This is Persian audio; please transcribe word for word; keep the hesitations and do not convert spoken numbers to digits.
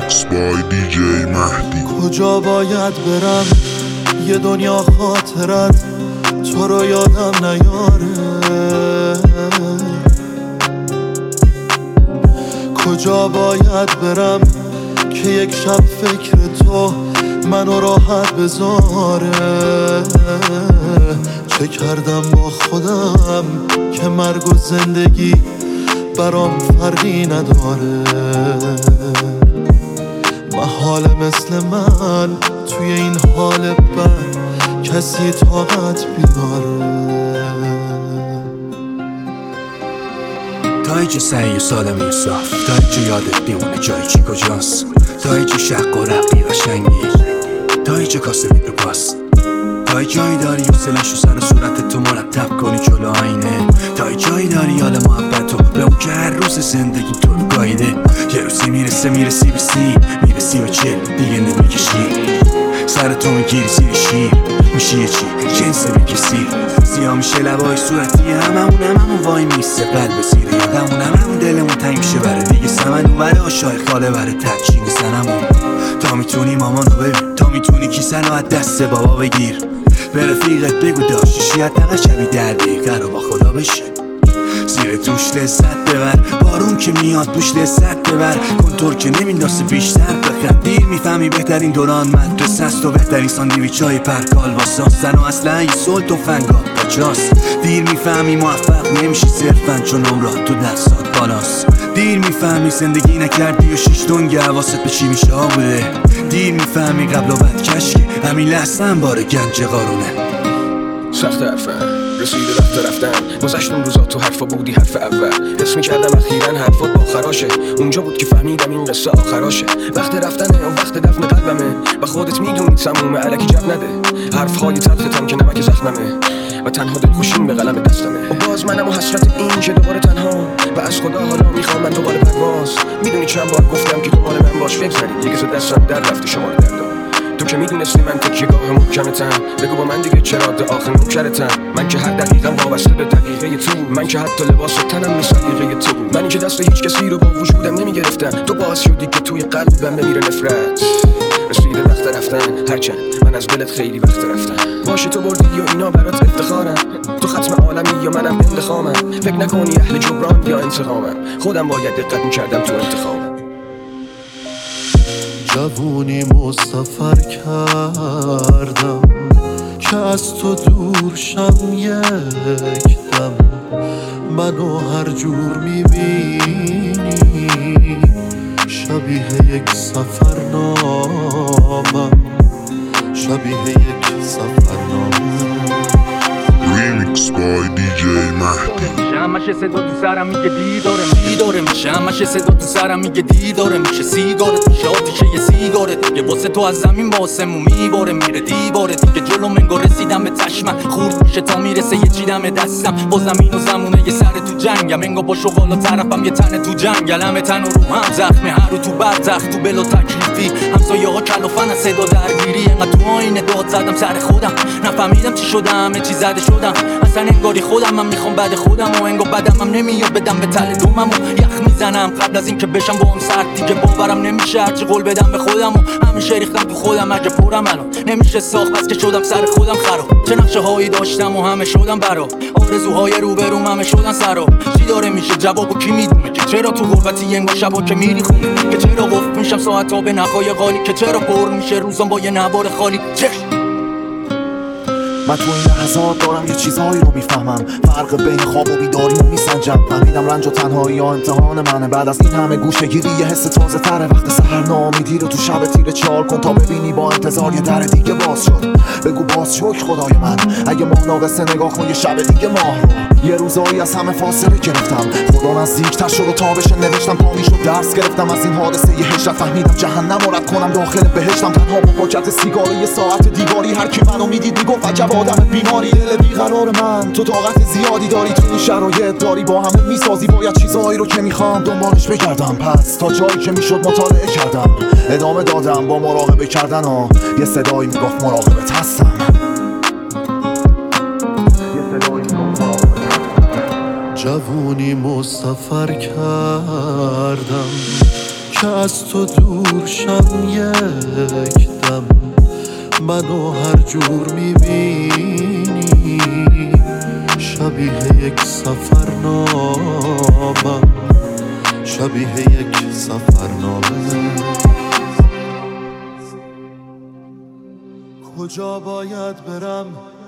ریمیکس بای دی جی مهدی. کجا باید برم یه دنیا خاطرت تو رو یادم نیاره؟ کجا باید برم که یک شب فکر تو منو راحت بذاره؟ چه کردم با خودم که مرگ و زندگی برام فرقی نداره؟ محاله مثل من توی این حال بد کسی طاقت بیاره؟ تا اینجا سعی و سالمی و صاف، تا اینجا یادت بیمونه جایی چی کجاست، تا اینجا شق و رقی و شنگی، تا اینجا کاسه بید پاس، تا جایی داری و سلش و سر و صورت تو مرتب کنی جلو آینه، تا جایی داری حال محبت و به اون که هر روز زندگی تو رو گایده. یه روزی میرسه میرسی به سی، میرسی به چل دیگه نمیکشی، سر تو میگیری زیر شیر، میشی یه چی جنس بکسی، سیاه میشه لبای صورتی هممون هممون وای میسته قلب زیر یادمون هممون دلمون تنگ میشه بره دیگه سمن اومده آشای خاله بره ترچین سنمون. تا میتونی مامانو ببین، تا میتونی کیسن رو از دست بابا بگیر، به رفیقت بگو داشتشی حداقل شبی در دقیقه رو با خدا بشی، زیر توش لذت ببر، بارون که میاد توش لذت ببر، کنتور که نمینداسه بیشتر بخند، دیر میفهمی بهترین دوران مدرسه است و بهترین ساندویچ های پرکال واساس، زن و اصلا یه سلط و فنگا باجاست، دیر میفهمی موفق نمیشی صرفن چون عمرات تو دستات بالاست، دیر میفهمی زندگی نکردی و شیش دنگ حواست به چی میشه بوده، دیر میفهمی قبل و بعد کشکه همین لحظه هم بار گنج قارونه. سخت حرفم رسیده وقت رفتن، گذشتم روزا تو حرفا بودی حرف اول، حس میکردم اخیراً حرفات با آخراشه، اونجا بود که فهمیدم این قصه آخراشه، وقت رفتنه و وقت دفن قلبمه و خودت میدونی سمومه علکی جب نده، حرفهای تلختم که نمک زخممه و تنها دل خوشیم به قلم دستمه، و باز منم و حسرت این که دوباره تنها و از خدا حالا میخوام من دوباره پرواز، میدونی چند بار گفتم که تو مال من باش بگذری دیگه زد دستم در رفتی شماره دردم، تو که میدونستی من تکیه‌گاه محکمتم، بگو با من دیگه چرا ده آخر نوکرتم، من که هر دقیقه وابسته به دقیقه تو، من که حتی لباس تنم مثل دقیقه تو، من که دست هیچ کسی رو با وجودم نمیگرفتم، تو باعث شدی که توی قلبم بمیره نفرت. رسیده وقت رفتن هرچند من از دلت خیلی وقت رفتم، باشه تو بردی و اینا برات افتخارم، تو ختم عالمی یا منم انتخامم، فکر نکنی اهل جبران یا انتقامم، خودم باید دقت میکردم تو انتخابم. جوونی مسافر کردم که از تو دور شم یک دم، منو هر جور میبینی شبیه یک سفرنامم، شبیه یک سفرنامم. ریمیکس بای دی جی مهدی. همش صدا تو سرم میگه دیداره دیداره میشه، همش صدا تو سرم میگه دیداره میشه، سیگارت میشه آتیشه یه سیگارت دیگه، واسه تو از زمین با آسمون میباره میره دیواره دیگه، جلو منگو رسیدم به چشمم خورد میشه تا میرسه یه چیدم دستم، با زمین و زمونه یه سر تو جنگم، انگا با شغالا طرفم یه تن تو جنگل، همه تن و رو هم زخمه، هر رو تو برزخ تو بلا تکلیفی، همسایه ها کلافن از صدا درگیری، انقدر تو آینه داد زدم سر خودم نفهمیدم چی شدم، همه چی زده شدم اصلا انگاری خودم من میخوام بعد خودم و انگار بدم هم نمیاد بدم به تل دومم و یخ میزنم قبل از این که بشم با هم سرد دیگه، باورم نمیشه هرچی قول بدم به خودم و همیشه ریختم تو خودم، اگه پرم الان نمیشه ساخت بس که شدم سر خودم خراب، چه نقشه هایی داشتم و همه شدم برا، آرزوهای روبروم همه شدن سرا، چی داره میشه جوابو کی میدونه که چرا تو غربتی انگار شبا که میری خونه، که چرا قفل میشم ساعتا به نخای قالی، که چرا پر میشه روزم با یه نوار خالی. من تو این لحظات دارم یه چیزهایی رو میفهمم، فرق بین خواب و بیداری رو میسنجم، فهمیدم رنج و تنهایی یا امتحان منه، بعد از این همه گوشه‌گیری یه حس تازه تره، وقت سحر ناامیدی رو تو شب تیره چال کن تا ببینی با انتظار یه در دیگه باز شد، بگو باز شکر خدای من اگه ماه ناقصه نگاه کن یه شب دیگه ماه رو، یه روزایی از همه فاصله گرفتم، خدا نزدیک‌تر شد و تابش نوشتم، پا میشد درس گرفتم از این حادثه یه هجرت، فهمیدم جهنم رو رد کنم داخل بهشتم، تنها با پاکت سیگار یه ساعت دیواری، هر کی منو میدید میگفت عجب آدم بیماری، دل بیقرار من تو طاقت زیادی داری، تو این شرایط داری با همه میسازی، باید چیزایی رو که میخوام دنبالش بگردم، پس تا جایی که میشد مطالعه کردم، ادامه دادم با مراقبه کردن و یه صدایی میگفت مراقبت هستم. جوونی مسافر کردم که از تو دور شم یک دم منو هر جور میبینی شبیه یک سفرنامه شبیه یک سفرنامه کجا باید برم